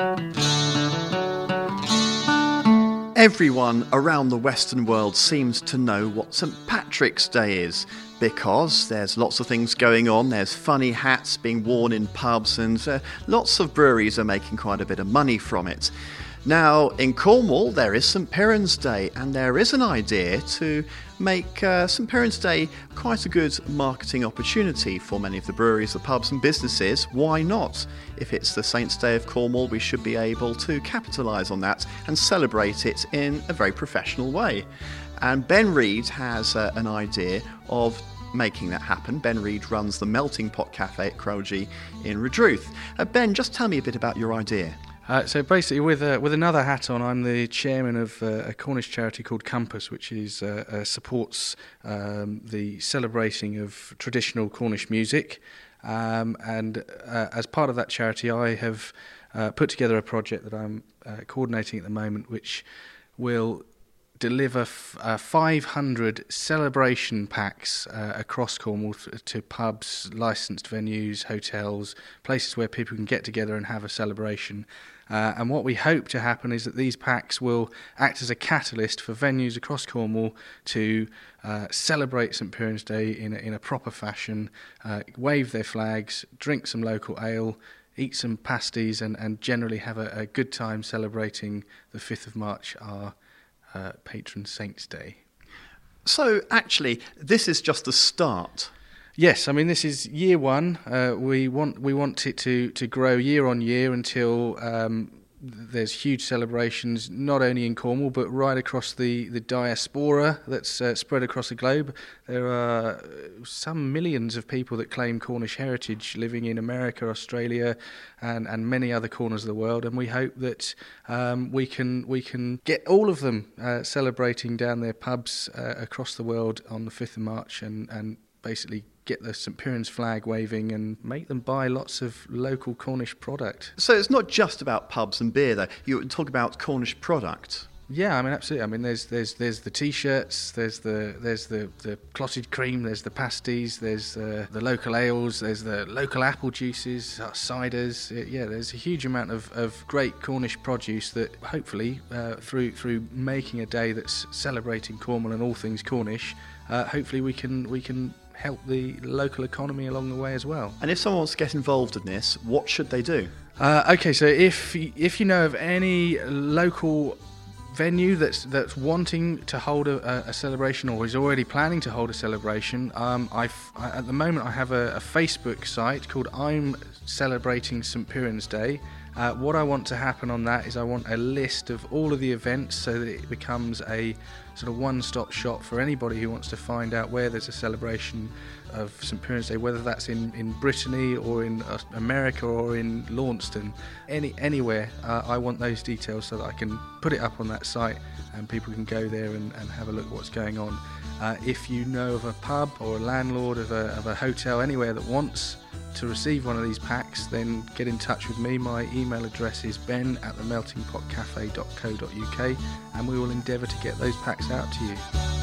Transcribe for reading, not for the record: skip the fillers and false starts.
Everyone around the Western world seems to know what St. Patrick's Day is, because there's lots of things going on. There's funny hats being worn in pubs, and lots of breweries are making quite a bit of money from it. Now, in Cornwall, there is St. Piran's Day, and there is an idea to make St. Piran's Day quite a good marketing opportunity for many of the breweries, the pubs and businesses. Why not? If it's the Saints' Day of Cornwall, we should be able to capitalise on that and celebrate it in a very professional way. And Ben Reid has an idea of making that happen. Ben Reid runs the Melting Pot Cafe at Crowley in Redruth. Ben, just tell me a bit about your idea. So basically, with another hat on, I'm the chairman of a Cornish charity called Compass, which is supports the celebrating of traditional Cornish music. And as part of that charity, I have put together a project that I'm coordinating at the moment, which will deliver 500 celebration packs across Cornwall to pubs, licensed venues, hotels, places where people can get together and have a celebration. And what we hope to happen is that these packs will act as a catalyst for venues across Cornwall to celebrate St. Piran's Day in a proper fashion, wave their flags, drink some local ale, eat some pasties, and generally have a good time celebrating the 5th of March, our patron Saint's Day. So actually, this is just the start. Yes, I mean this is year one. We want it to grow year on year until there's huge celebrations, not only in Cornwall but right across the diaspora that's spread across the globe. There are some millions of people that claim Cornish heritage living in America, Australia, and many other corners of the world. And we hope that we can get all of them celebrating down their pubs across the world on the 5th of March and basically get the St. Piran's flag waving and make them buy lots of local Cornish product. So it's not just about pubs and beer, though. You talk about Cornish product. Yeah, I mean absolutely. I mean there's the t-shirts, there's the clotted cream, there's the pasties, there's the local ales, there's the local apple juices, ciders. Yeah, there's a huge amount of great Cornish produce that hopefully through making a day that's celebrating Cornwall and all things Cornish, hopefully we can help the local economy along the way as well. And if someone wants to get involved in this, what should they do? Okay, so if you know of any local venue that's wanting to hold a celebration or is already planning to hold a celebration, at the moment I have a Facebook site called I'm Celebrating St. Piran's Day. What I want to happen on that is I want a list of all of the events so that it becomes a sort of one-stop shop for anybody who wants to find out where there's a celebration of St. Piran's Day, whether that's in Brittany or in America or in Launceston, anywhere. I want those details so that I can put it up on that site and people can go there and have a look at what's going on. If you know of a pub or a landlord of a hotel anywhere that wants to receive one of these packs, then get in touch with me. My email address is ben@themeltingpotcafe.co.uk and we will endeavour to get those packs out to you.